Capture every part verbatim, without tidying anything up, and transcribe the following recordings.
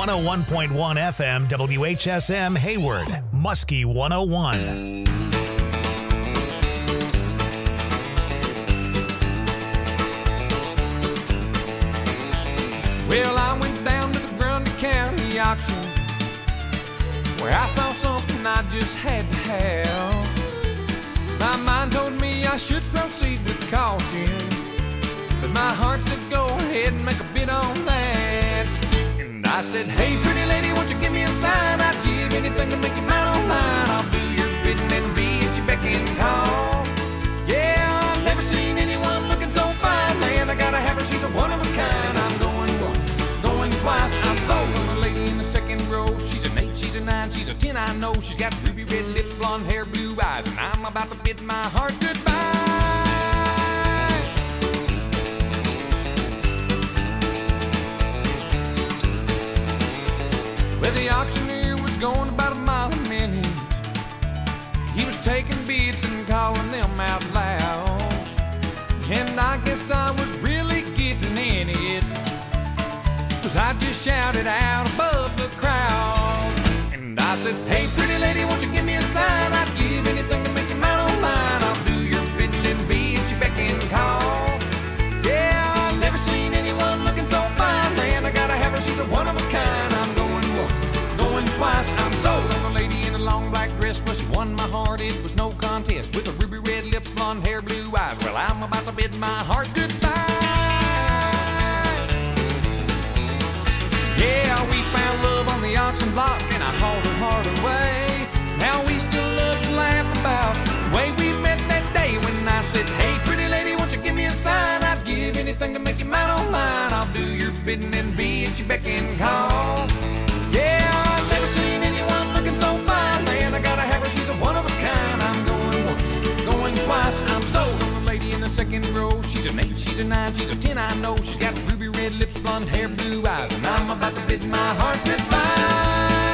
one oh one point one F M, W H S M Hayward, Muskie one oh one. Well, I went down to the Grundy County auction where I saw something I just had to have. My mind told me I should proceed with caution, but my heart said go ahead and make a bid on that. And I said, hey, pretty lady, won't you give me a sign? I'd give anything to make you mine on mine. I'll do your bidding and be at your beck and call. Yeah, I've never seen anyone looking so fine. Man, I gotta have her, she's a one of a kind. I'm going once, going twice. I'm sold on a lady in the second row. She's an eight, she's a nine, she's a ten, I know. She's got ruby red lips, blonde hair, blue eyes, and I'm about to bid my heart goodbye. Well, the auctioneer was going about a mile a minute. He was taking bids and calling them out loud. And I guess I was really getting in it, 'cause I just shouted out above the crowd. And I said, hey, pretty lady, won't you give me a sign? I'd give anything to make you mine on mine. I'll do your bidding and be at your beck and call. Yeah, I've never seen anyone looking so fine. Man, I gotta have her, she's a one of a kind. I'm going once, going twice. I'm sold on a lady in a long black dress. Well, she won my heart, it was no contest. With her ruby red lips, blonde hair, blue eyes. Well, I'm about to bid my heart goodbye. Yeah, we found love on the auction block, and I hauled her heart away. Now we still love to laugh about the way we met that day when I said, hey, pretty lady, won't you give me a sign? I'd give anything to make you mine on mine. I'll do your bidding and be at your beck and call. Yeah, I've never seen anyone looking so fine. Man, I gotta have her, she's a one of a kind. I'm going once, going twice. I'm sold on the lady in the second row. She's an eight, she's a nine, she's a ten, I know. She's got ruby red lips, blonde hair, blue eyes, and I'm about to bid my heart goodbye.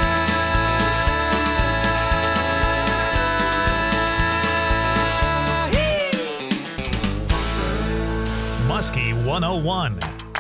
Muskie one oh one.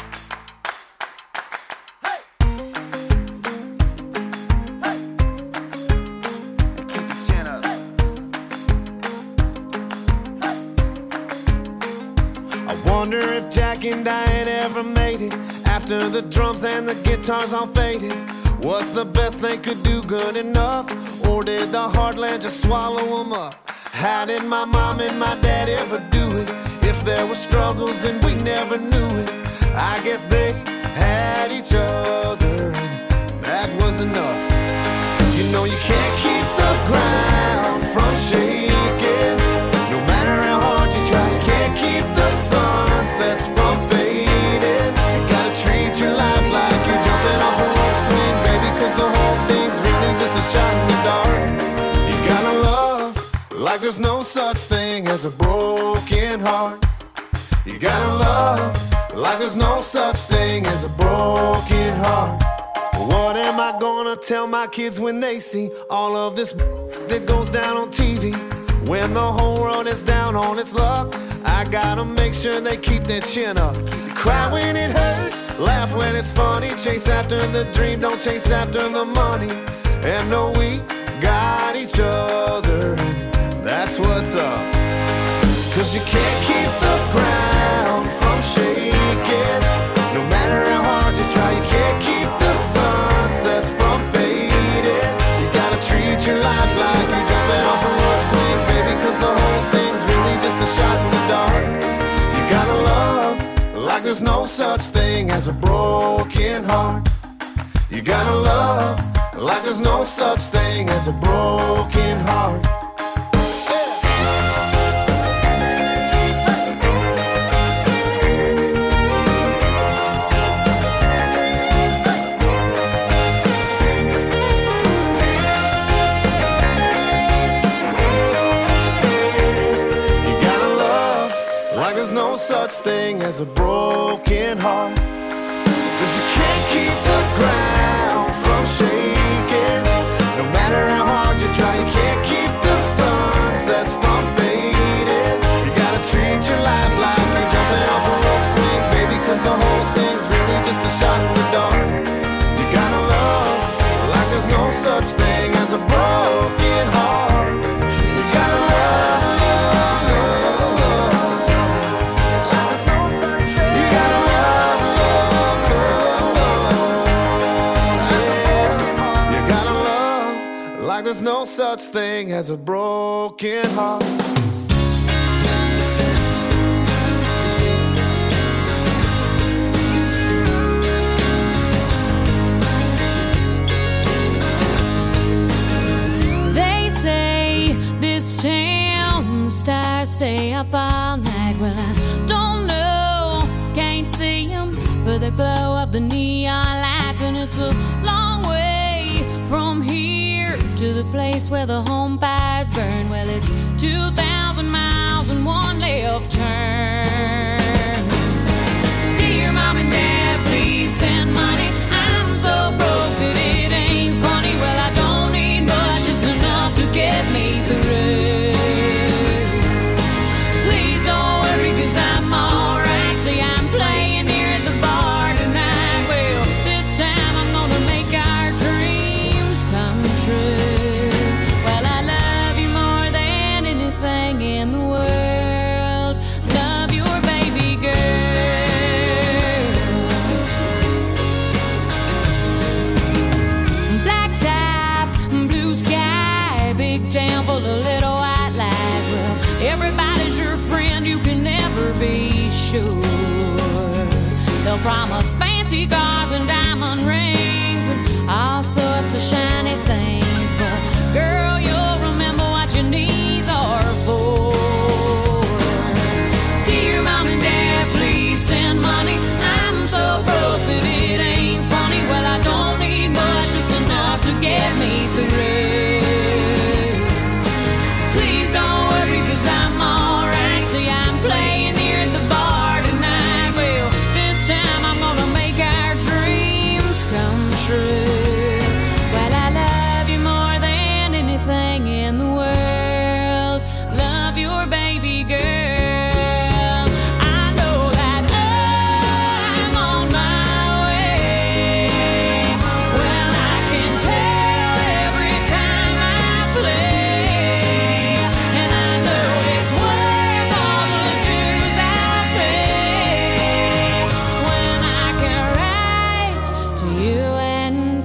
Wonder if Jack and Diane ever made it after the drums and the guitars all faded. What's the best they could do good enough? Or did the heartland just swallow them up? How did my mom and my dad ever do it? If there were struggles and we never knew it, I guess they had each other and that was enough. You know you can't keep the ground from shaking. No matter how hard you try, you can't keep the sunsets from fading. You gotta treat your life like you're jumping off a rope swing, baby, 'cause the whole thing's really just a shot in the dark. You gotta love like there's no such thing as a broken heart. You gotta love like there's no such thing as a broken heart. What am I gonna tell my kids when they see all of this that goes down on T V? When the whole world is down on its luck, I gotta make sure they keep their chin up. Cry when it hurts, laugh when it's funny. Chase after the dream, don't chase after the money. And know we got each other, and that's what's up. 'Cause you can't keep the ground from shaking. No matter how hard you try, you can't keep the sunsets from fading. You gotta treat your life like you're jumping off a rope swing, baby, 'cause the whole thing's really just a shot in the dark. You gotta love like there's no such thing as a broken heart. You gotta love like there's no such thing as a broken heart. Such thing as a broken heart. 'Cause you can't keep the ground from shaking. No matter how hard you try, you can't keep the sunsets from fading. You gotta treat your life like you're jumping off a rope swing, baby, 'cause the whole thing's really just a shot in the dark. You gotta love such thing as a broken heart. They say this town stars stay up all night. Well, I don't know, can't see them for the glow of the neon lights, and it's a long way from here to the place where the home fires burn. Well, it's two thousand miles and one left turn. Dear Mom and Dad, please send money. I'm so broke that it ain't funny. Well, I don't need much, just enough to get me through. Please don't worry, cause I'm alright. See, I'm playing here at the bar tonight. Well, this time I'm gonna make our dreams come true. Well, I love you more than anything in the world. Love your baby girl. Black top, blue sky, big town full of little white lies. Well, everybody's your friend, you can never be sure. They'll promise fancy cars and diamond rings and all sorts of shiny things, but girl, you'll remember what your knees are for. Dear Mom and Dad, please send money. I'm so broke that it ain't funny. Well, I don't need much, just enough to get me through. Please don't worry, cause I'm alright. See, I'm playing here at the bar tonight. Well, this time I'm gonna make our dreams come true. Well, I love you more than anything in the world. Love your baby girl. I know that I'm on my way. Well, I can tell every time I play, and I know it's worth all the dues I pay when I can write to you and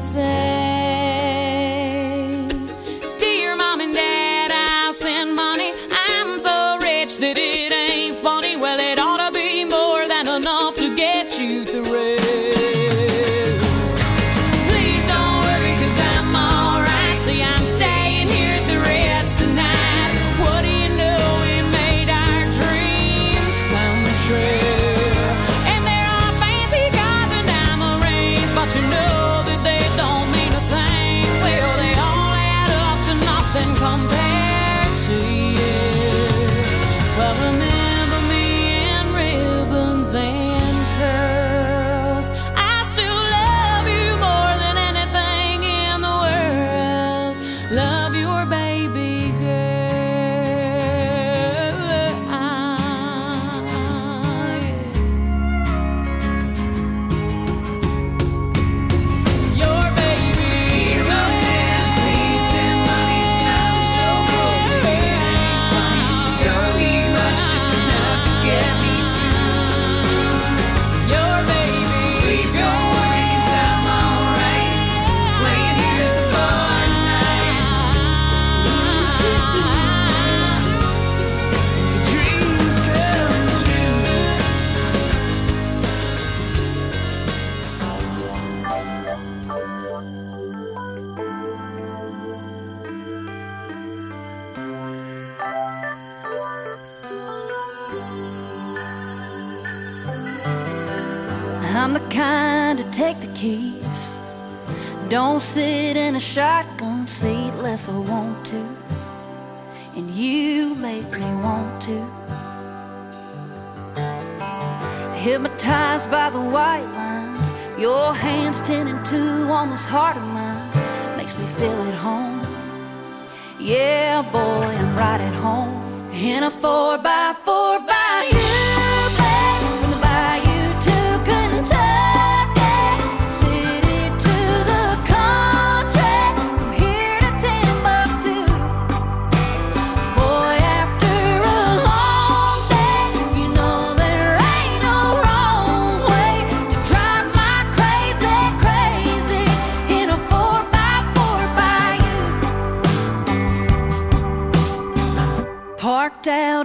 say, Dear Mom and Dad, I'll send money. I'm so rich that it ain't funny. Well, it ought to be more than enough to get you through. Please don't worry, cause I'm alright. See, I'm staying here at the Reds tonight. What do you know, we made our dreams come true. And there are fancy cars and diamond rings, but you know that they don't mean a thing. Well, they all add up to nothing compared to you. Well, remember me in ribbons and curls. I still love you more than anything in the world. Love your baby girl. Your baby girl. Please send money. I'm so broke that it ain't funny. Don't need much, just enough to get me through. Your baby. Please don't worry, cause I'm alright. Playing here at the bar tonight. Dreams come true. I'm the kind to take the keys. Don't sit in a shotgun seat unless I want to. And you make me want to. Hypnotized by the white lines, your hands ten and two on this heart of mine. Makes me feel at home. Yeah, boy, I'm right at home. In a four by four by you, babe. From the bayou to Kentucky, city to the country, from here to Timbuktu. Boy, after a long day, you know there ain't no wrong way to drive my crazy, crazy in a four by four by you.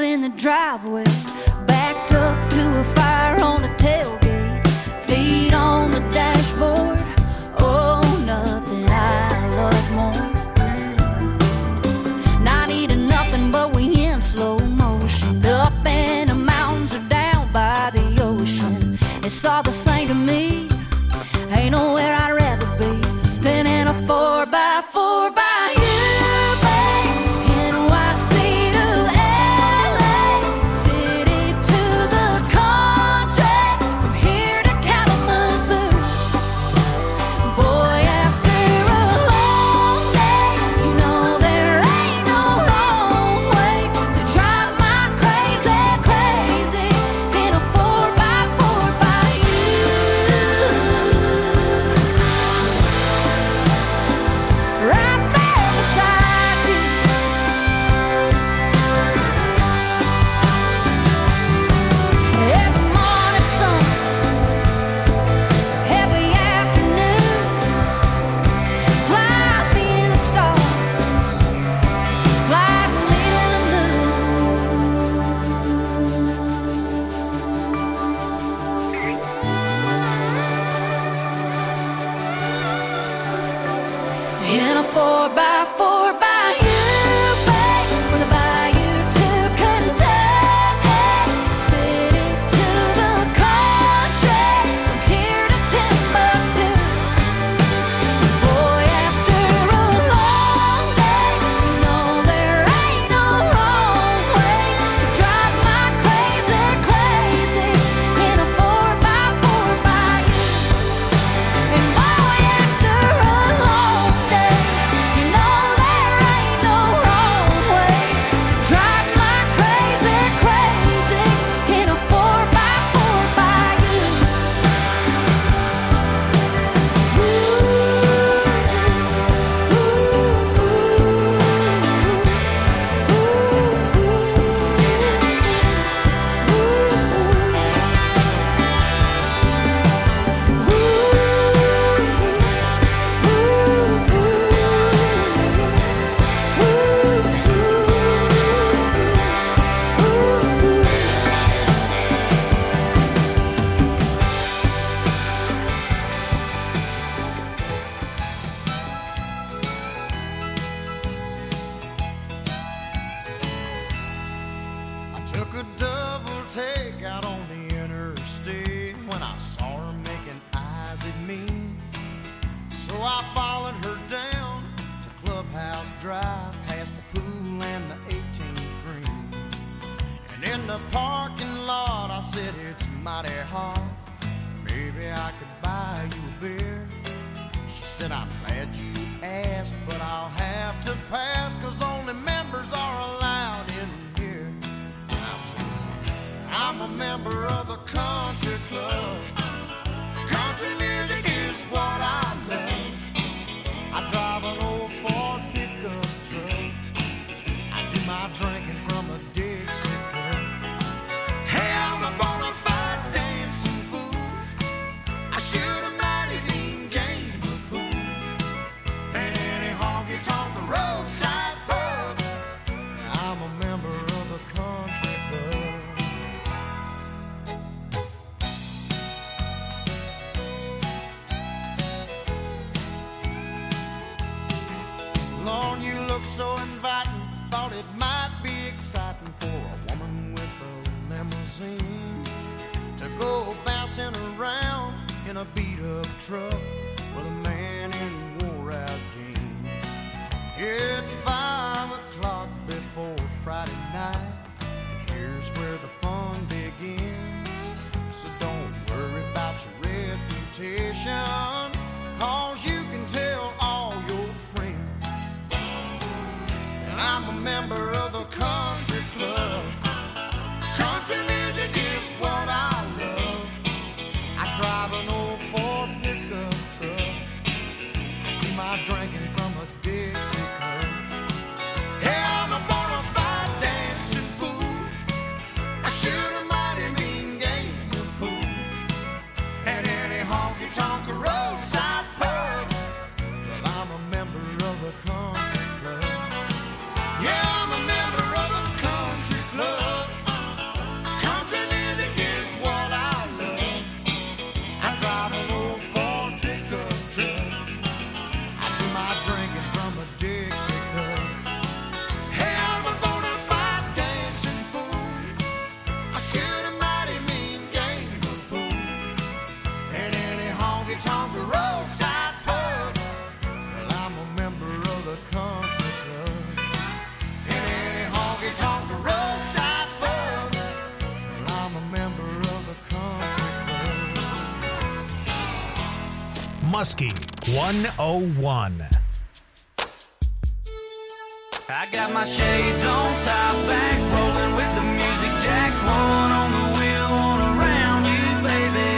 in the driveway, backed up to a fire on the tailgate, feet on the dashboard. Oh, nothing I love more. Not eating nothing, but we in slow motion, up in the mountains or down by the ocean. It's all the same to me. Ain't nowhere I'd rather be than in a four by four by you. In a four by four by you, babe, from the bayou to Kentucky, city to the country, from here to Timbuktu. Boy, after a long day, you know there ain't no wrong way to drive my crazy, crazy in a four by four by you. And boy, after a long day, you know there ain't no wrong way to drive my crazy, crazy in a four by four by you. Ooh, I took a double take out on the interstate when I saw her making eyes at me. So I followed her down to Clubhouse Drive, past the pool and the eighteenth green. And in the parking lot I said, it's mighty hot, maybe I could buy you a beer. She said, I'm glad you asked, but I'll have to pass, 'cause only members are allowed in here. And I said, I'm a member of the country club. Country music is what I love. I drive an old Ford pickup truck. I do my drinking from a Dixie cup. Hey, I'm a bona fide dancing fool. I shoot a mighty mean game of pool. And any honky-tonk roadside pub, I'm a member of the country club. Lord, you look so inviting. Thought it might be exciting for a woman with a limousine to go bouncing around in a beat-up truck with a man in wore-out jeans. It's five o'clock before Friday night, and here's where the fun begins. So don't worry about your reputation, 'cause you can tell all your friends. And I'm a member of the country club. Country music is what I love. I drive an old Ford pickup truck. I do my drinking from a Dixie cup. Hey, I'm a bona fide dancing fool. I shoot Muskie one oh one. I got my shades on, top back, rolling with the music jack. One on the wheel, one around you, baby.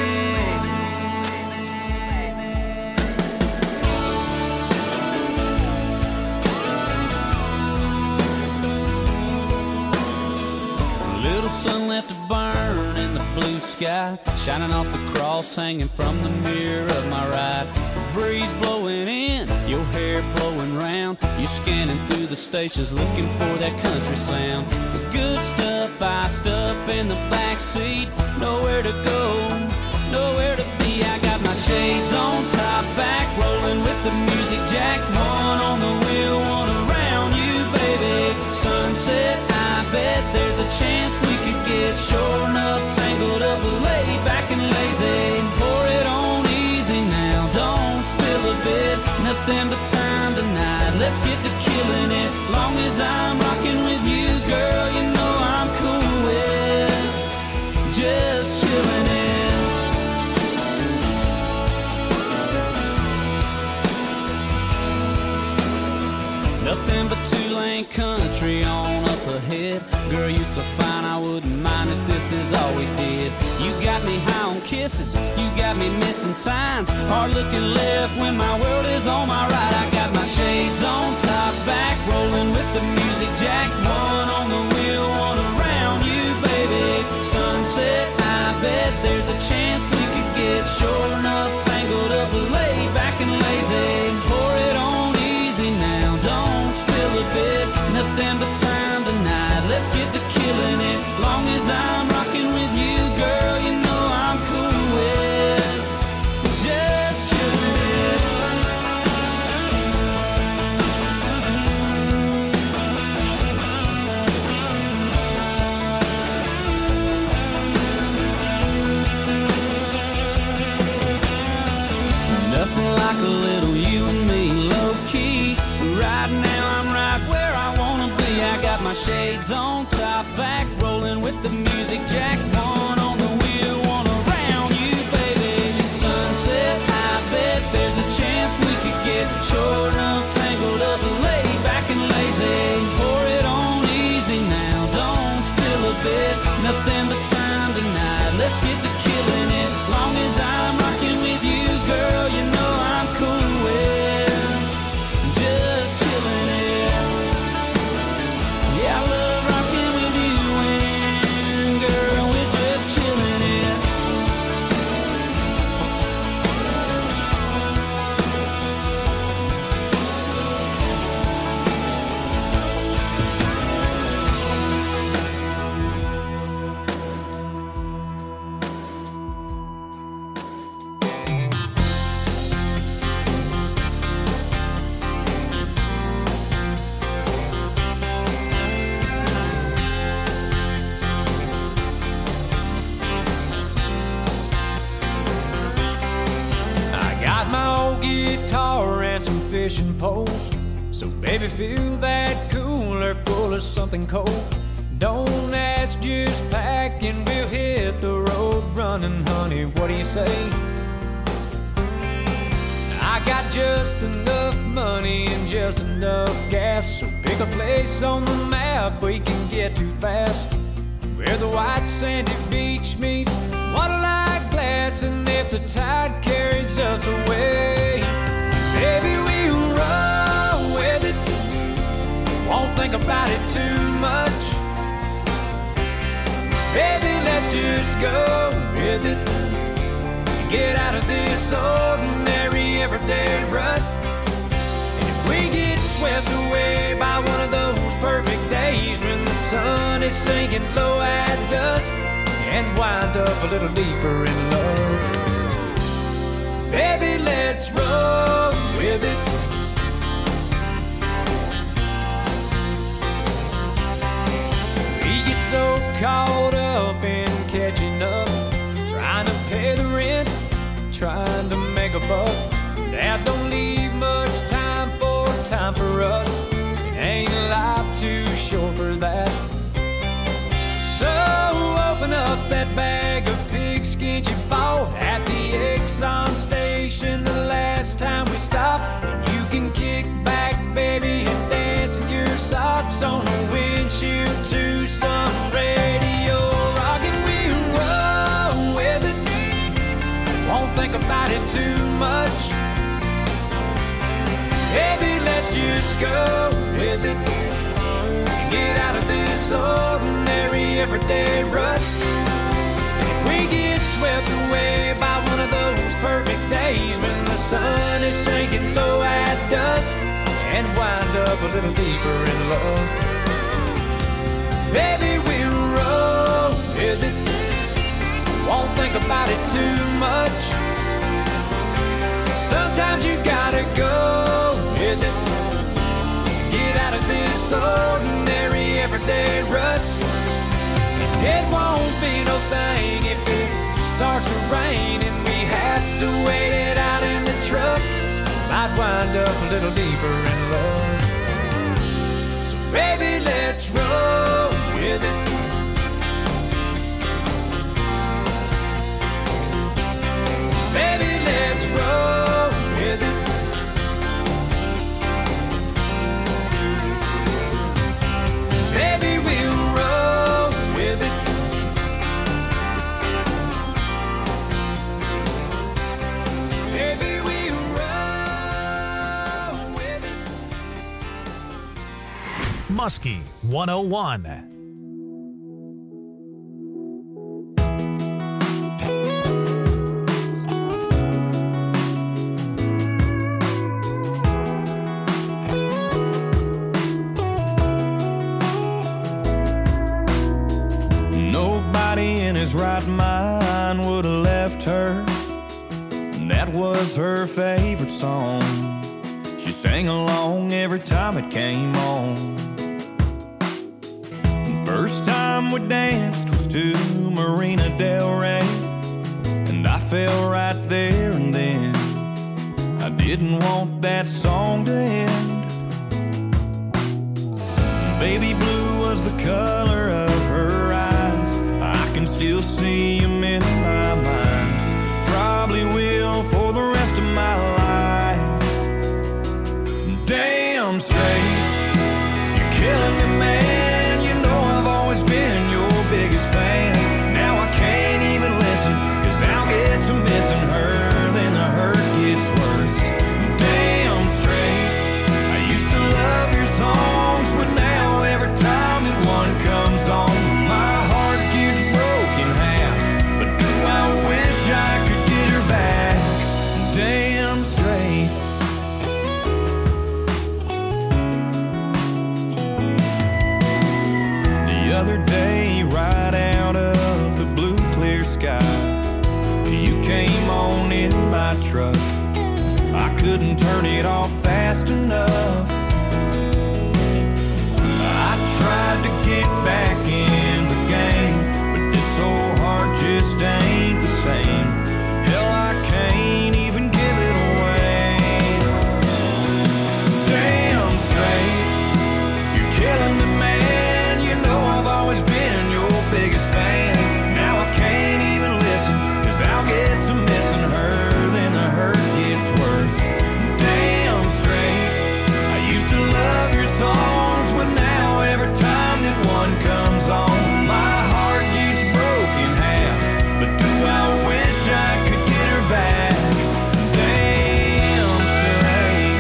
Little sun left to burn in the blue sky, shining off the cross hanging from the mirror of my ride. The breeze blowing in, your hair blowing round. You're scanning through the stations looking for that country sound. The good stuff iced up in the back seat. Nowhere to go, nowhere to be. I got my shades on, top back, rolling with the music jack. One on the wheel, one around you, baby. Sunset, I bet there's a chance we could get short enough, tangled up, laid back and lazy. Pour it on easy now, don't spill a bit. Nothing but time tonight, let's get to killing it. Long as I'm rocking with you, girl, you know I'm cool with just chilling it. Nothing but two-lane country on up ahead. Girl, you so fine, I wouldn't mind if this is all we did. You got me high on kisses, you got me missing signs. Hard looking left when my world is on my right. I got my shades on, top back, rolling with the music jack. One on the wheel, one around you, baby. Sunset, I bet there's a chance we could get short enough, tangled up, laid back and lazy. Pour it on easy now, don't spill a bit. Nothing but time tonight, let's get to killing it. Long as I'm rocking with you, girl, you know I'm cool with just chilling it. Nothing like a little you and me, low key. Right now I'm right where I wanna be. I got my shades on, top back, rolling with the music jack. One on the wheel, one around you, baby. Sunset, I bet there's a chance we could get short enough, tangled up, laid back and lazy. Pour it on easy now, don't spill a bit. Nothing but time tonight, let's get to killing it. Long as I'm rocking with you, girl, you know I'm cool with just chilling it. Yeah, I love rocking with you and girl, we're just chilling it. Guitar and some fishing poles. So baby, fill that cooler full of something cold. Don't ask, just pack and we'll hit the road running, honey, what do you say? I got just enough money and just enough gas, so pick a place on the map we can get to fast, where the white sandy beach meets water-like glass. And if the tide carries us away, baby, we'll roll with it. Won't think about it too much. Baby, let's just go with it. Get out of this ordinary everyday rut. And if we get swept away by one of those perfect days when the sun is sinking low at dusk, and wind up a little deeper in love, baby, let's roll with it. We get so caught up in catching up, trying to pay the rent, trying to make a buck, that don't leave much time for time for us. It ain't life too short for that. So open up that bag of pigskin you bought at the Exxon station the last And you can kick back, baby, and dance in your socks on the windshield to some radio. Rockin' we'll roll with it. Won't think about it too much. Baby, let's just go with it. Get out of this ordinary everyday rut. We get swept away by one of those perfect days when the sun is sinking low at dusk and wind up a little deeper in love. Baby, we'll roll with it. Won't think about it too much. Sometimes you gotta go with it. Get out of this ordinary everyday rut. It won't be no thing if it starts to rain and we have to wait it out in the truck. Might wind up a little deeper in love. So baby, let's roll with it. Baby, let's roll with it. Baby, we'll roll with it. Baby, we'll roll with it. Muskie one oh one. His right mind would have left her. That was her favorite song. She sang along every time it came on. First time we danced was to Marina Del Rey, and I fell right there and then. I didn't want that song to end. Baby blue was the color of her eyes. I can still see him in my mind. Probably will for the rest of my life. Damn straight, you're killing me, man. You know I've always been your biggest fan. Now I can't even listen, cause I'll get to missing her, then the hurt gets worse. Damn straight, I used to love your songs, but now every time that one comes on, my heart gets broken half. But do I wish I could get her back? Damn straight. The other day, right out of the blue clear sky, you came on in my truck. I couldn't turn it off fast enough. I tried to get back in the game, but this old heart just ain't the same. Hell, I can't even give it away. Damn straight, you're killing me, man. You know I've always been your biggest fan. Now I can't even listen, cause I'll get to missing her, then the hurt gets worse. Damn straight, I used to love your songs, but now every time that one comes on, my heart gets broken half. But do I wish I could get her back? Damn straight.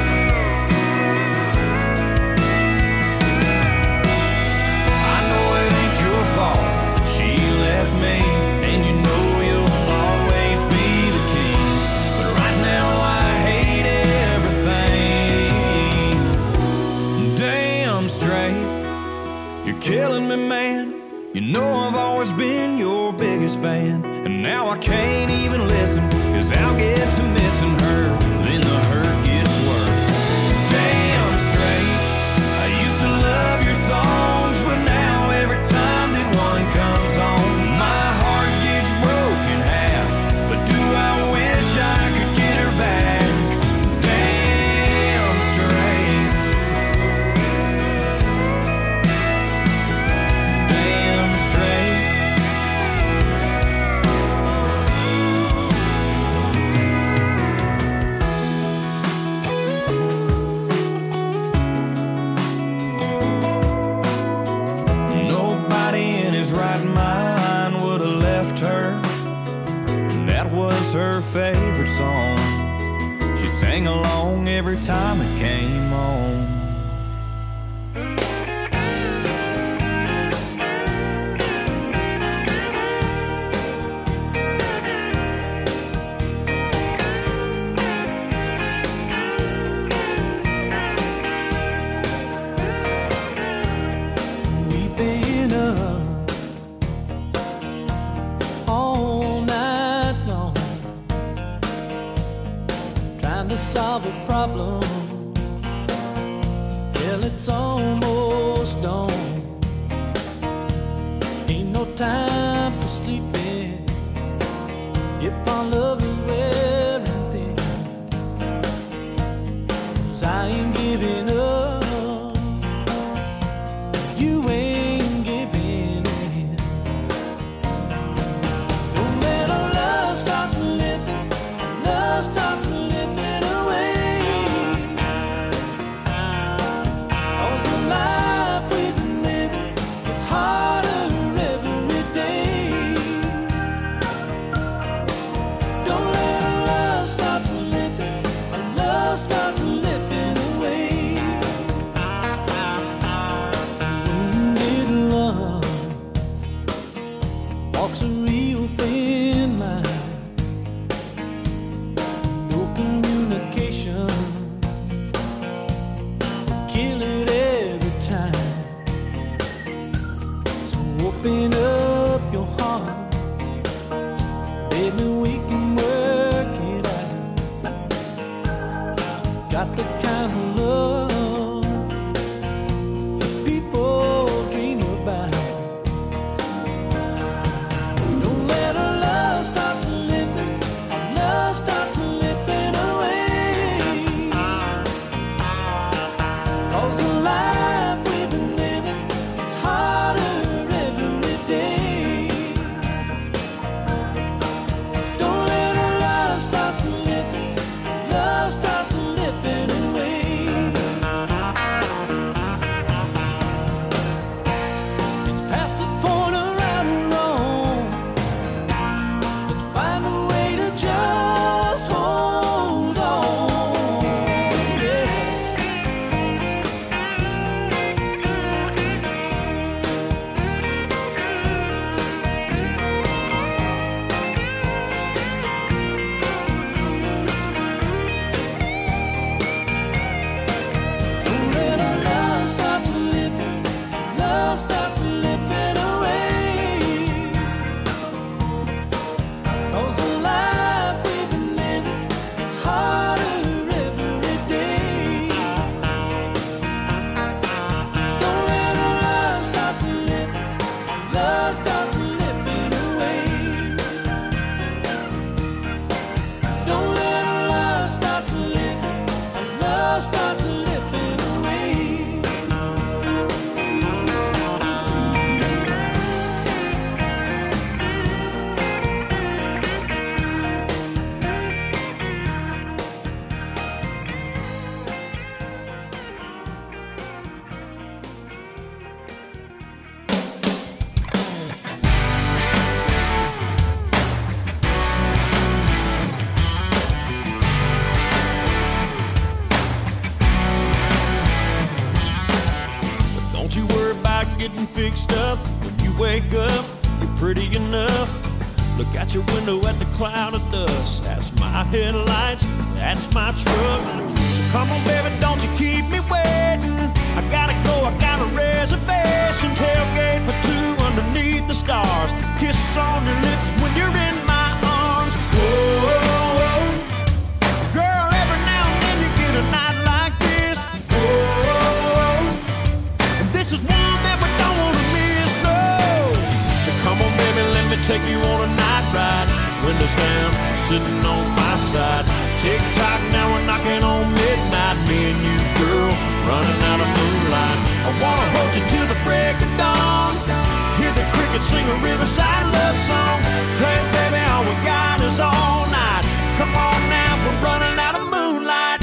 I know it ain't your fault that she left me, and you know you'll always be the king. But right now I hate everything. Damn straight, you're killing me, man. You know I've always been your biggest fan, and now I can't even listen, cause I'll get to missing her, then the hurt gets worse. Damn straight, I used to love your songs, but now every time that one comes on, my heart gets broken half. But do I wish I could get her back? Damn straight. Damn straight. her favorite song. She sang along every time it came on. Solve a problem. Well, it's almost dawn. Ain't no time for sleeping if our love is wearing thin. 'Cause I ain't giving up, you ain't giving in. Don't let our love start slipping, love starts slipping. Open up your heart, baby, we can work it out. Got the kind of love people dream about. Don't let our love start slipping, our love starts slipping away. 'Cause the life we've been living, it's harder. Fixed up when you wake up, you're pretty enough. Look out your window at the cloud of dust. That's my headlights, that's my truck. So come on, baby, don't you keep me waiting. I gotta go, I got a reservation. Tailgate for two underneath the stars. Kiss on your lips when you're in my arms. Whoa, girl, every now and then you get a night like this. Whoa, and this is one that we don't want to miss, no. So come on, baby, let me take you on a night ride. Windows down, sitting on my side. Tick-tock, now we're knocking on midnight. Me and you, girl, running out of moonlight. I wanna hold you till the break of dawn. Hear the crickets sing a riverside love song. Hey, baby, all we got is all night. Come on now, we're running out of moonlight.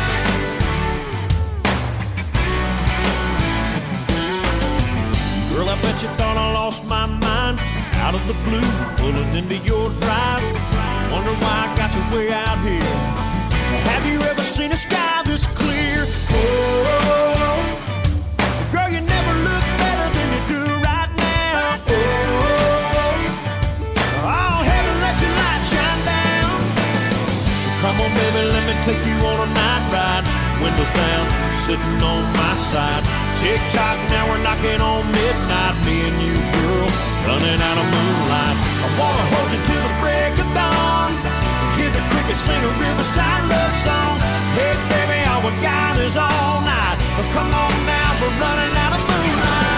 Girl, I bet you thought I lost my mind. Out of the blue, pulling into your drive. Wonder why I got you way out here. Have you ever seen a sky this clear? Oh, girl, you never look better than you do right now. Oh, oh, heaven, let your light shine down. Come on, baby, let me take you on a night ride. Windows down, sitting on my side. Tick-tock, now we're knocking on midnight. Me and you, girl, running out of moonlight. I wanna hold you till the break of dawn. Hear the crickets sing a riverside love song. Hey, baby, all we got is all night. But come on now, we're running out of moonlight.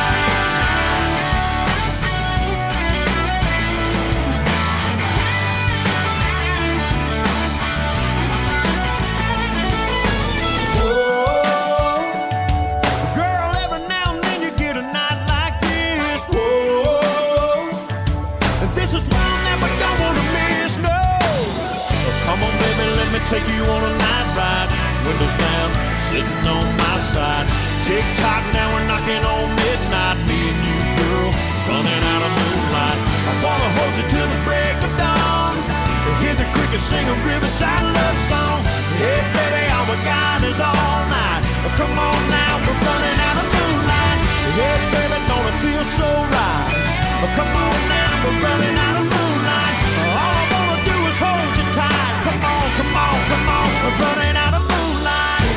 Take you on a night ride, windows down, sitting on my side. Tick-tock, now we're knocking on midnight. Me and you, girl, running out of moonlight. I wanna hold you till the break of dawn. Hear the crickets sing a riverside love song. Hey, baby, all we got is all night. Come on now, we're running out of moonlight. Hey, baby, don't it feel so right? Come on now, we're running out of moonlight. All I wanna do is hold you tight. Come on, come on, come on, we're running out of moonlight.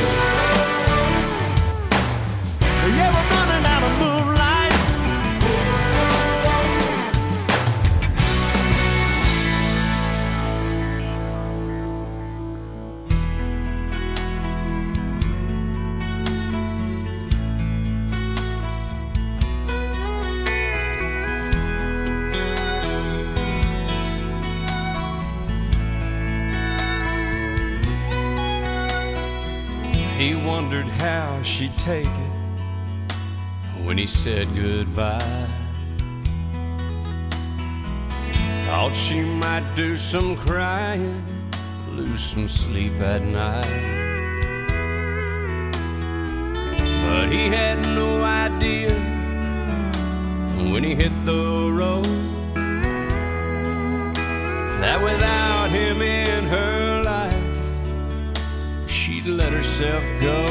Yeah, we're running out of moonlight. He wondered how she'd take it when he said goodbye. Thought she might do some crying, lose some sleep at night. But he had no idea when he hit the road that without him in her life, she'd let herself go,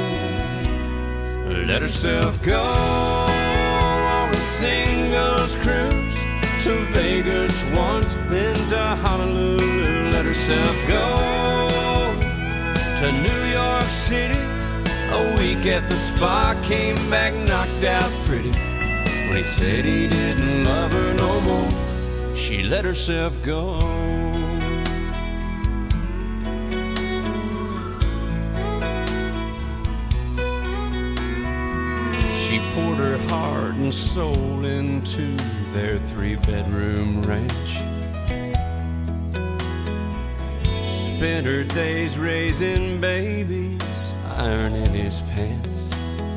let herself go on a singles cruise to Vegas once, then to Honolulu. Let herself go to New York City, a week at the spa, came back knocked out pretty. When he said he didn't love her no more, she let herself go. She poured her heart and soul into their three-bedroom ranch. Spent her days raising babies, ironing his pants.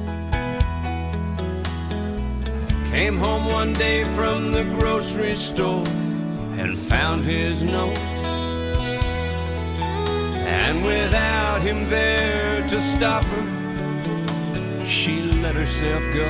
Came home one day from the grocery store and found his note. And without him there to stop her, she let herself go,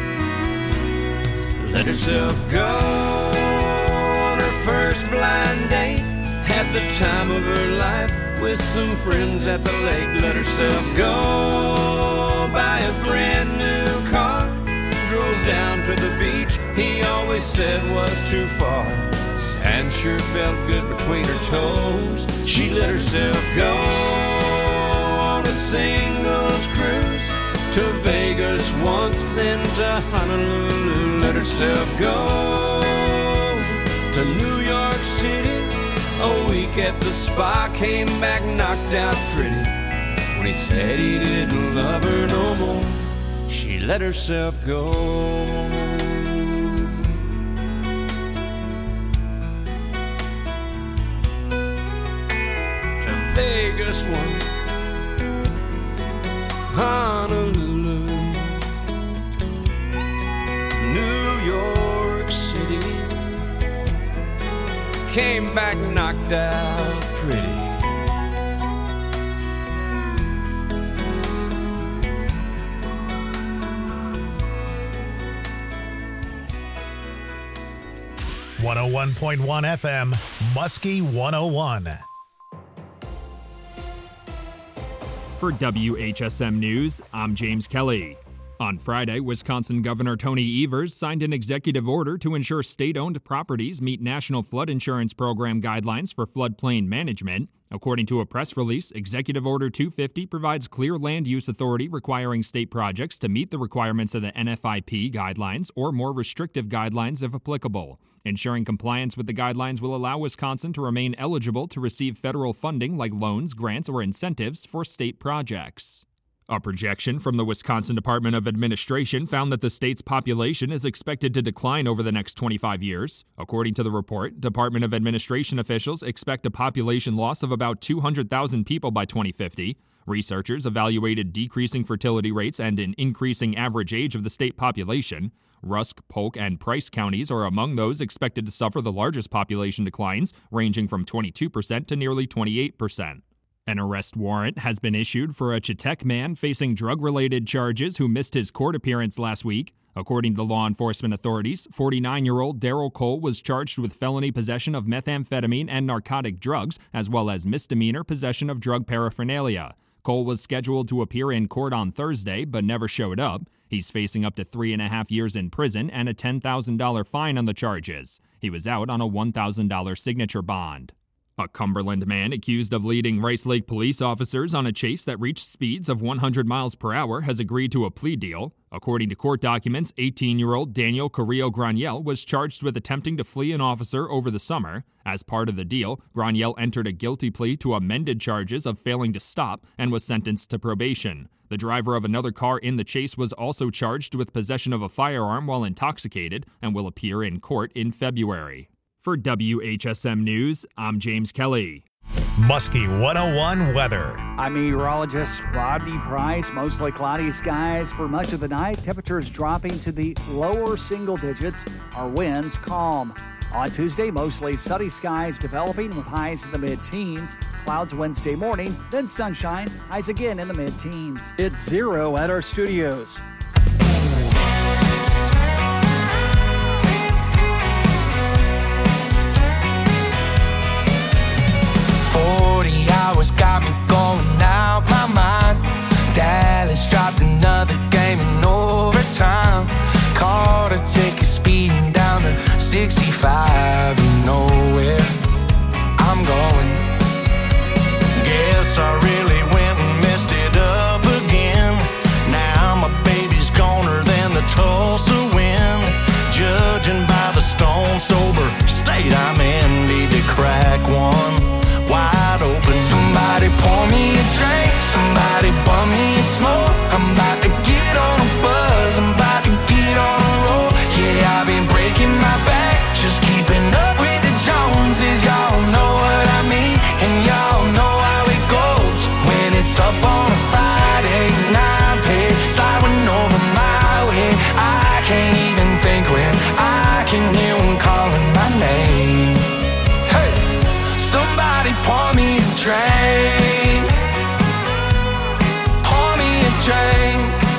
let herself go on her first blind date. Had the time of her life with some friends at the lake. Let herself go buy a brand new car. Drove down to the beach he always said was too far. Sand sure felt good between her toes. She let herself go on a singles cruise to Vegas once, then to Honolulu. Let herself go to New York City, a week at the spa, came back knocked out pretty. When he said he didn't love her no more, she let herself go. To Vegas once, Honolulu, New York City, came back knocked out pretty. one oh one point one F M, Muskie one oh one. For W H S M News, I'm James Kelly. On Friday, Wisconsin Governor Tony Evers signed an executive order to ensure state-owned properties meet National Flood Insurance Program guidelines for floodplain management. According to a press release, Executive Order two fifty provides clear land use authority requiring state projects to meet the requirements of the N F I P guidelines or more restrictive guidelines if applicable. Ensuring compliance with the guidelines will allow Wisconsin to remain eligible to receive federal funding like loans, grants, or incentives for state projects. A projection from the Wisconsin Department of Administration found that the state's population is expected to decline over the next twenty-five years. According to the report, Department of Administration officials expect a population loss of about two hundred thousand people by twenty fifty. Researchers evaluated decreasing fertility rates and an increasing average age of the state population. Rusk, Polk, and Price counties are among those expected to suffer the largest population declines, ranging from twenty-two percent to nearly twenty-eight percent. An arrest warrant has been issued for a Chetek man facing drug-related charges who missed his court appearance last week. According to law enforcement authorities, forty-nine-year-old Daryl Cole was charged with felony possession of methamphetamine and narcotic drugs, as well as misdemeanor possession of drug paraphernalia. Cole was scheduled to appear in court on Thursday, but never showed up. He's facing up to three and a half years in prison and a ten thousand dollars fine on the charges. He was out on a one thousand dollars signature bond. A Cumberland man accused of leading Rice Lake police officers on a chase that reached speeds of one hundred miles per hour has agreed to a plea deal. According to court documents, eighteen-year-old Daniel Carrillo Graniel was charged with attempting to flee an officer over the summer. As part of the deal, Graniel entered a guilty plea to amended charges of failing to stop and was sentenced to probation. The driver of another car in the chase was also charged with possession of a firearm while intoxicated and will appear in court in February. For W H S M News, I'm James Kelly. Muskie one oh one weather. I'm meteorologist Rodney Price. Mostly cloudy skies for much of the night. Temperatures dropping to the lower single digits. Our winds calm. On Tuesday, mostly sunny skies developing with highs in the mid-teens. Clouds Wednesday morning, then sunshine. Highs again in the mid-teens. It's zero at our studios. forty hours got me going out my mind. Dallas dropped another game in overtime. Caught a ticket speeding down to sixty-five. You know where I'm going. Guess I really went and messed it up again. Now my baby's goner than the Tulsa wind. Judging by the stone sober state I'm in, need to crack one wide open. Somebody pour me a drink, somebody bum me a smoke. I'm about to get on a buzz, I'm about to get on a roll. Yeah, I've been breaking my back, just keeping up with the Joneses. Y'all know what I mean, and y'all know how it goes. When it's up on a Friday night, pay slide one over my way. I can't even think when I can hear one calling my name. Somebody pour me a drink. Pour me a drink.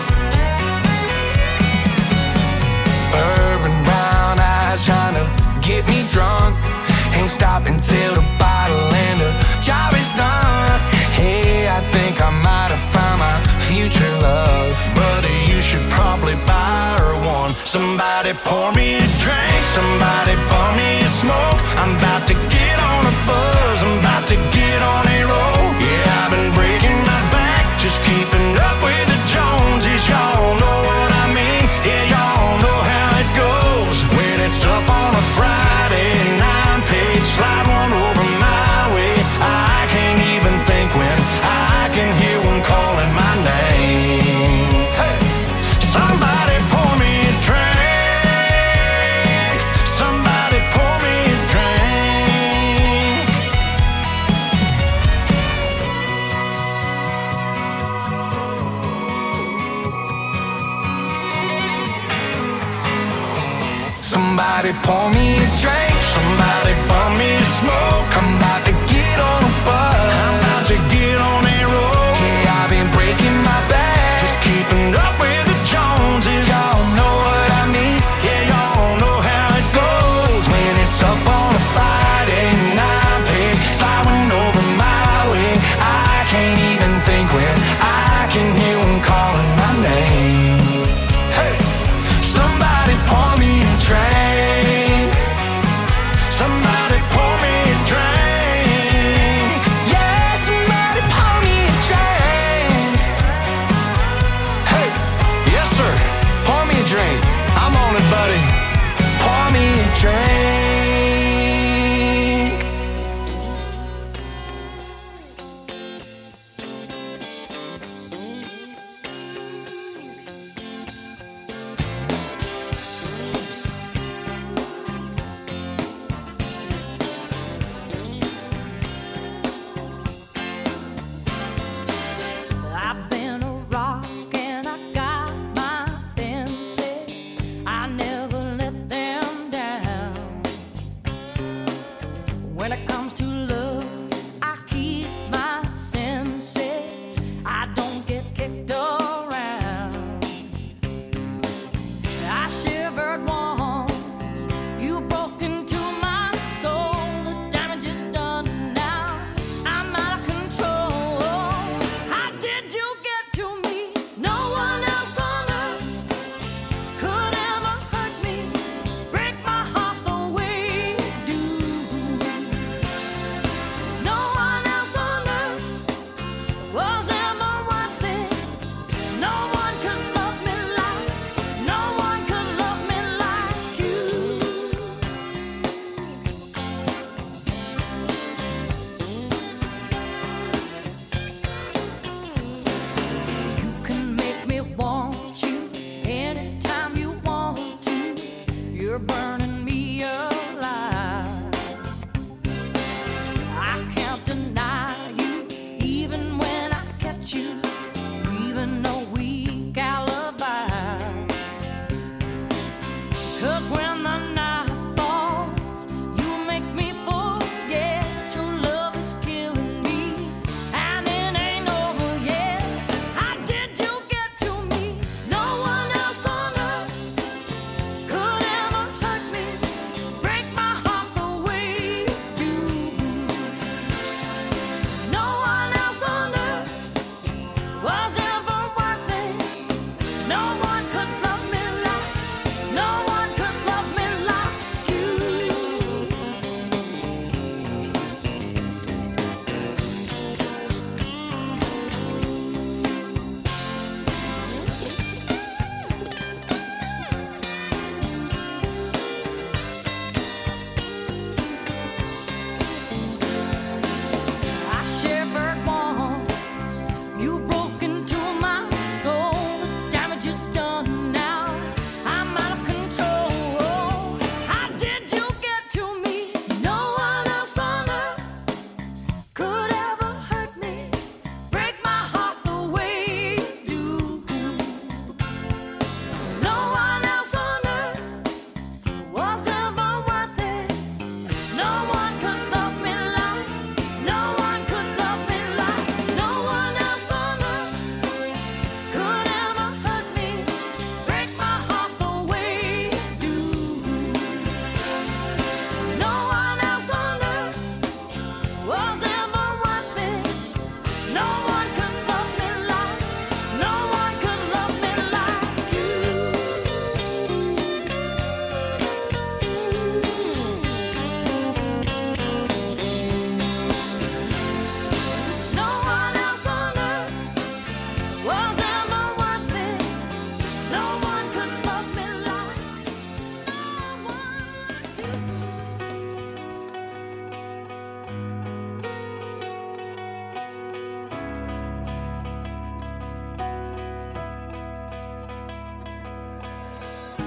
Bourbon brown eyes trying to get me drunk. Ain't stopping till the bottle and the job is done. Hey, I think I might have found my future love. Buddy, you should probably buy her one. Somebody pour me a drink. Somebody pour me a smoke. I'm about to get on a buzz. I'm about to get on a roll. Yeah, I've been breaking my back, just keeping up with the Joneses. Y'all know what I mean. Yeah, y'all know how it goes. When it's up on a Friday nine page, slide one over my way. I can't even think when I can hear one calling my name. Hey, somebody pour me a drink. Somebody pour me a drink. Somebody pour me a drink. Somebody pour me a smoke. I'm about to get on a buzz. I'm about to get on a roll. Yeah, I've been breaking my back, just keeping up with the Joneses. Y'all know what I mean. Yeah, y'all know how it goes. When it's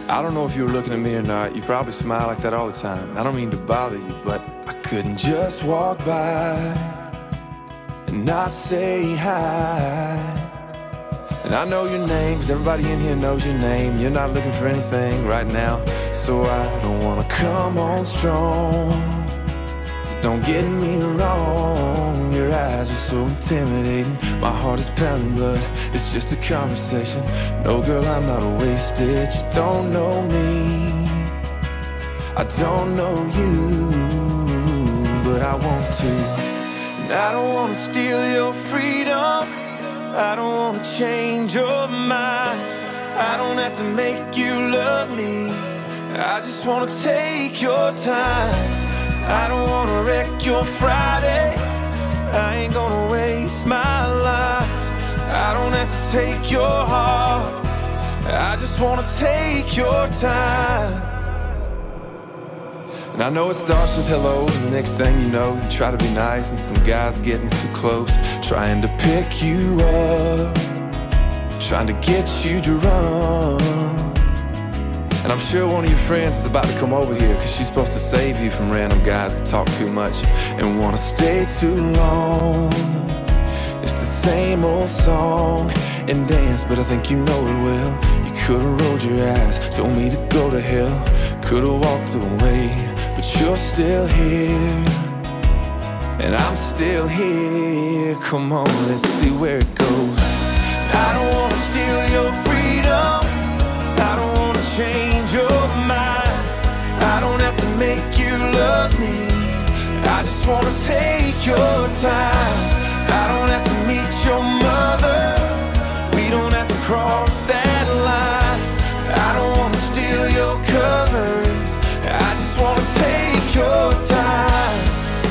I don't know if you were looking at me or not. You probably smile like that all the time. I don't mean to bother you, but I couldn't just walk by and not say hi. And I know your name, 'cause everybody in here knows your name. You're not looking for anything right now, so I don't wanna come on strong. Don't get me wrong, your eyes are so intimidating. My heart is pounding, but it's just a conversation. No, girl, I'm not wasted. You don't know me, I don't know you, but I want to. And I don't wanna steal your freedom, I don't wanna change your mind. I don't have to make you love me, I just wanna take your time. I don't wanna wreck your Friday, I ain't gonna waste my life. I don't have to take your heart, I just wanna take your time. And I know it starts with hello, and the next thing you know, you try to be nice, and some guy's getting too close, trying to pick you up, trying to get you to run. And I'm sure one of your friends is about to come over here, 'cause she's supposed to save you from random guys that talk too much and wanna stay too long. It's the same old song and dance, but I think you know it well. You could've rolled your eyes, told me to go to hell, could've walked away, but you're still here, and I'm still here. Come on, let's see where it goes. I don't wanna steal your freedom, I don't wanna change your mind. I don't have to make you love me, I just wanna take your time. I don't have to meet your mother, we don't have to cross that line. I don't wanna steal your covers, I just wanna take your time.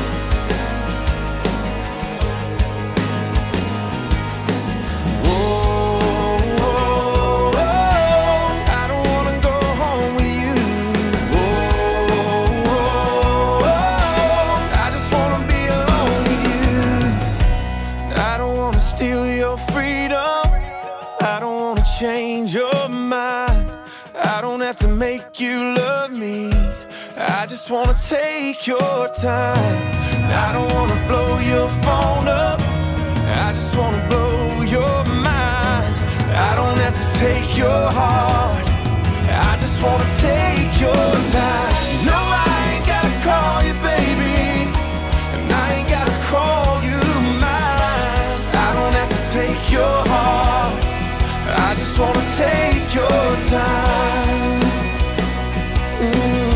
Change your mind, I don't have to make you love me, I just wanna take your time. I don't wanna blow your phone up, I just wanna blow your mind. I don't have to take your heart, I just wanna take your time. No, I ain't gotta call you baby, and I ain't gotta call you mine. I don't have to take your heart, I just wanna take your time. Ooh,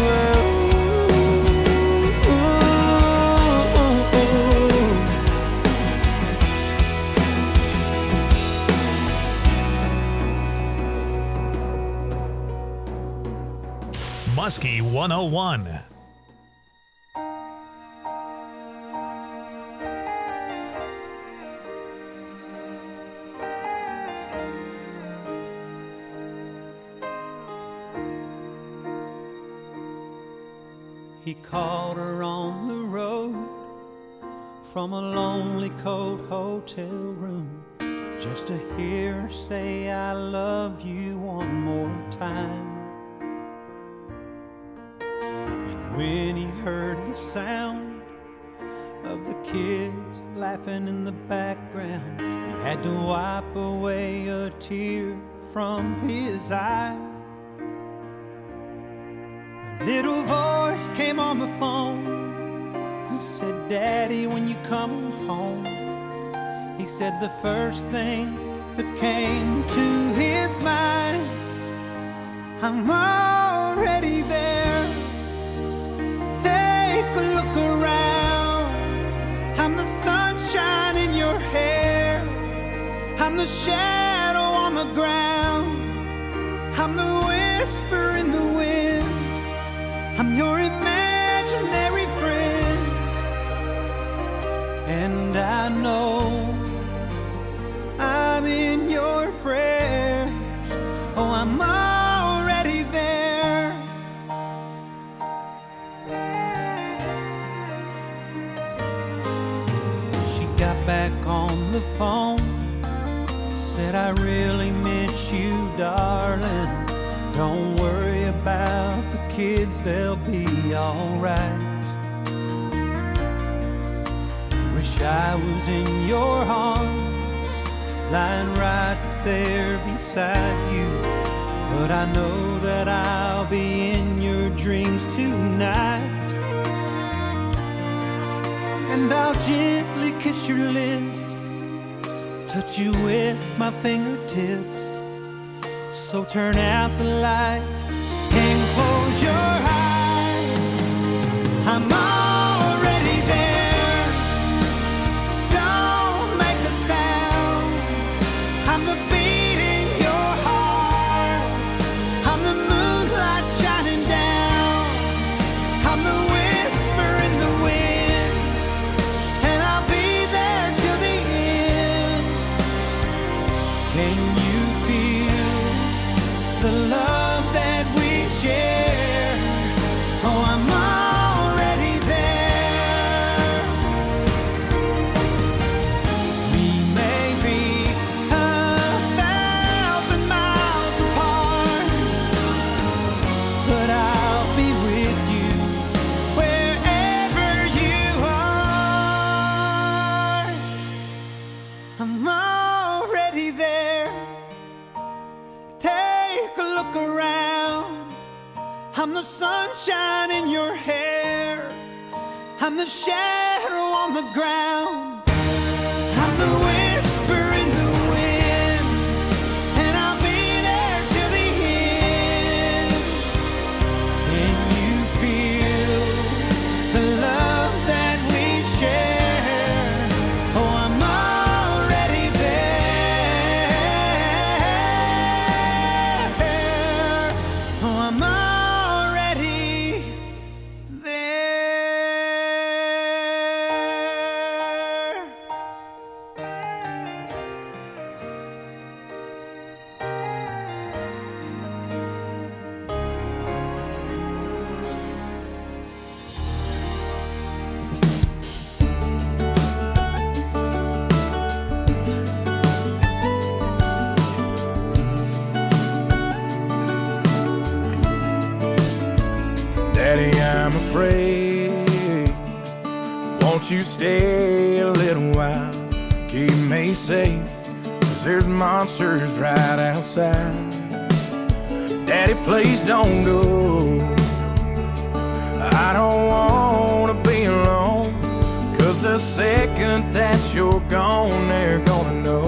Muskie one oh one. He called her on the road from a lonely cold hotel room, just to hear her say I love you one more time. And when he heard the sound of the kids laughing in the background, he had to wipe away a tear from his eye. Little voice came on the phone and said, Daddy, when you come home. He said the first thing that came to his mind, I'm already there. Take a look around, I'm the sunshine in your hair, I'm the shadow on the ground, I'm the whisper in the wind, I'm your imaginary friend. And I know I'm in your prayers. Oh, I'm already there. She got back on the phone, said I really miss you, darling. Don't worry about the kids, they'll be alright. Wish I was in your arms, lying right there beside you. But I know that I'll be in your dreams tonight. And I'll gently kiss your lips, touch you with my fingertips. So turn out the light and close your eyes. I'm already there. Don't make a sound. I'm the beat in your heart. I'm the moonlight shining down. I'm the whisper in the wind. And I'll be there till the end. Can you feel the love that we share? Oh, I'm already there. We may be a thousand miles apart, but I'll be with you wherever you are. I'm already there. Take a look around. I'm the sunshine in your hair. I'm the shadow on the ground. I'm the whisper in the wind. And I'll be there till the end. Can you feel the love that we share? Oh, I'm already there. Oh, I'm already there. Daddy, I'm afraid. Won't you stay a little while? Keep me safe, 'cause there's monsters right outside. Daddy, please don't go. I don't wanna be alone, 'cause the second that you're gone, they're gonna know.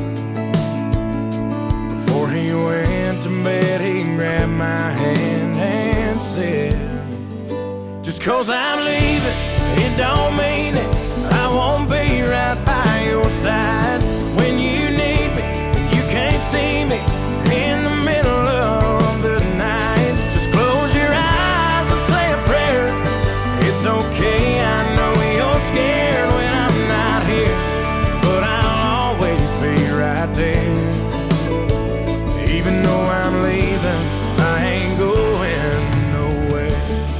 Before he went to bed, he grabbed my hand and said, just 'cause I'm leaving, it don't mean it. I won't be right by your side when you need me. You can't see me in the middle of the night. Just close your eyes and say a prayer. It's okay, I know you're scared when I'm not here, but I'll always be right there. Even though I'm leaving, I ain't going nowhere.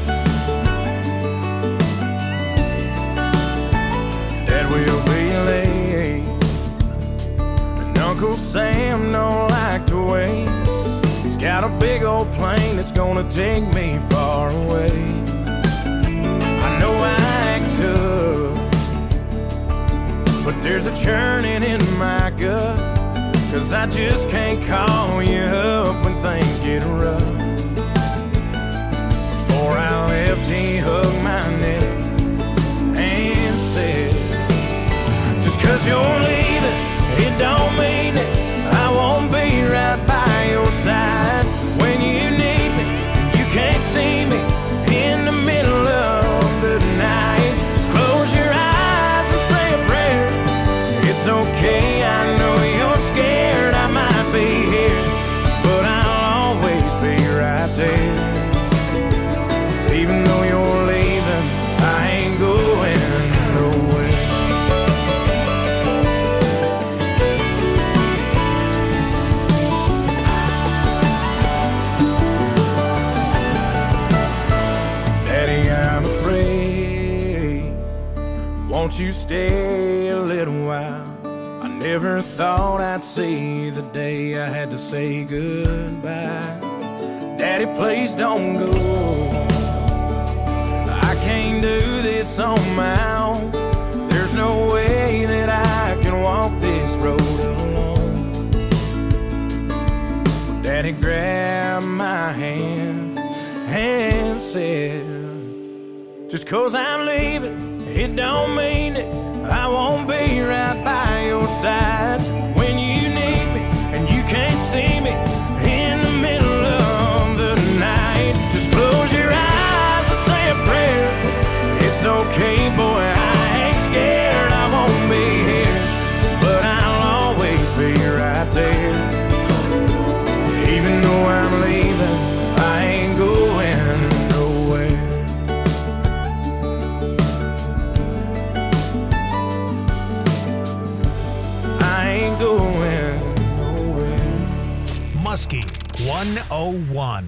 Dad will be late, and Uncle Sam don't like to wait. He's got a big old plane that's gonna take me far away. I know I act tough, but there's a churning in my gut, 'cause I just can't call you up when things get rough. Before I left, he hugged my neck and said, just 'cause you're leaving, it don't mean it. I won't be right by your side when you need me. You can't see me in the middle of the night. Just close your eyes and say a prayer. It's okay, I know you're scared. I might be here, but I'll always be right there. Even though you're leaving, I ain't going nowhere. Daddy, I'm afraid. Won't you stay a little while? I never thought I'd see the day I had to say goodbye. Daddy, please don't go. I can't do this on my own. There's no way that I can walk this road alone. Daddy grabbed my hand and said, just 'cause I'm leaving, it don't mean that I won't be right by your side when you need me and you can't see me in the middle of the night. Just close your eyes and say a prayer. It's okay, boy, I ain't scared. I won't be here, but I'll always be right there. Even though I'm leaving, I ain't going nowhere. I ain't going nowhere. Muskie one oh one.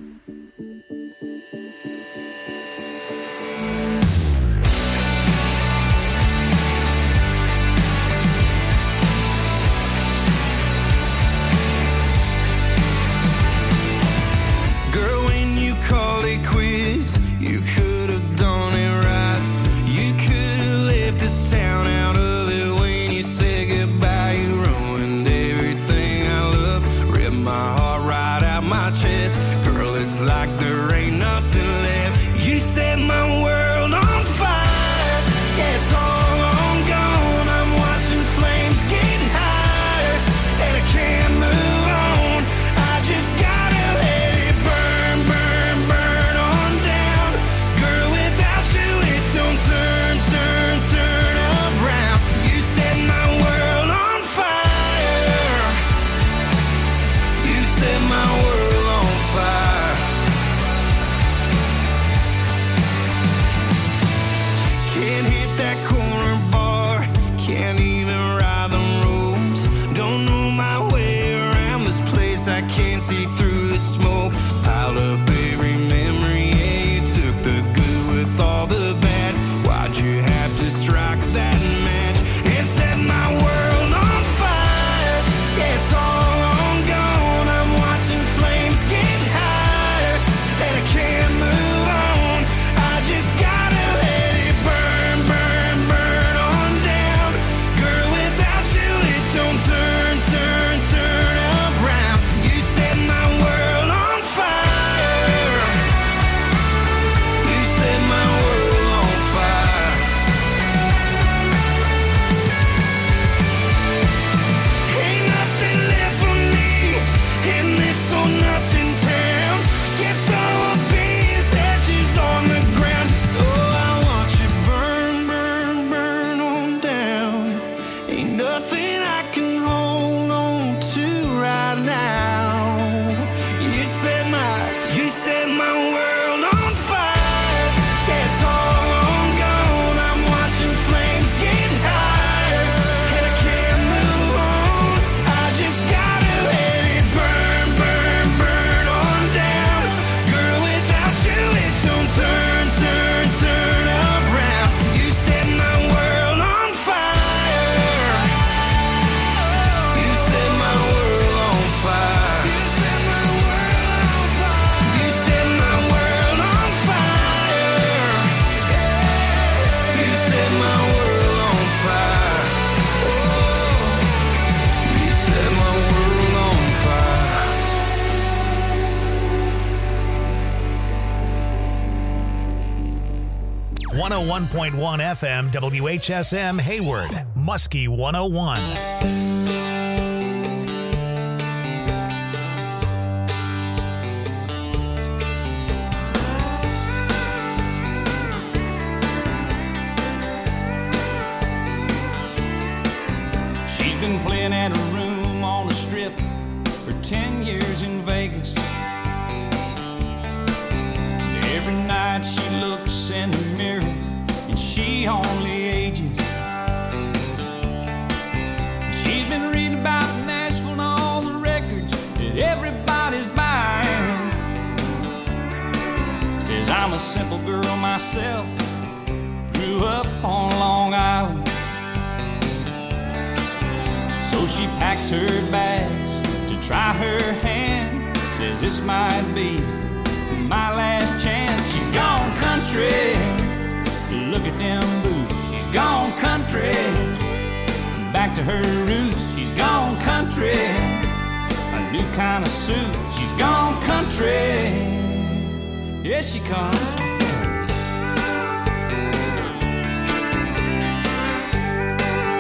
Girl, when you called it quits, you could have done it right. You could have left this town out of it when you said goodbye. You ruined everything I love, ripped my heart right out my chest. Girl, it's like there ain't nothing left. You set my world on fire. Yeah, it's all on gone. I'm watching flames get higher, and I can't move on. I just gotta let it burn, burn, burn on down. Girl, without you, it don't turn, turn, turn around. You set my world on fire. You set my world on fire. Can't hit that corner bar, can't even ride the roads. Don't know my way around this place, I can't see through the smoke. Piled up every memory, yeah, you took the good with all the bad. Why'd you have to strike that match and set my world on fire? Yeah, it's all on gone. I'm watching flames get higher, and I can't move on. I just gotta let it burn, burn, burn on down. Girl, without you, it don't turn, turn, turn around. You set my world on fire. You set my world on fire. Ain't nothing left for me in this or nothing town. Guess all I'll be is ashes on the ground. So I watch it burn, burn, burn on down. Ain't nothing I can hold on to right now. You set my, you set my world on fire. Yeah, it's all on gone. I'm watching flames get higher, and I can't move on. I just gotta let it burn, burn, burn on down. Girl, without you, it don't turn, turn, turn around. You set my world on fire. You set my world on fire. You set my world on fire. You set my world on fire. You set my world on fire. Oh, you set my world on fire. one oh one point one F M W H S M Hayward, Muskie one oh one. She's been playing at a room on the strip for ten years in Vegas. And every night she looks in the mirror and she only ages. She's been reading about Nashville and all the records that everybody's buying. Says I'm a simple girl myself, grew up on Long Island. So she packs her bags to try her hand Says this might be my last chance. She's gone country. Look at them boots. She's gone country. Back to her roots. She's gone country. A new kind of suit. She's gone country. Here she comes.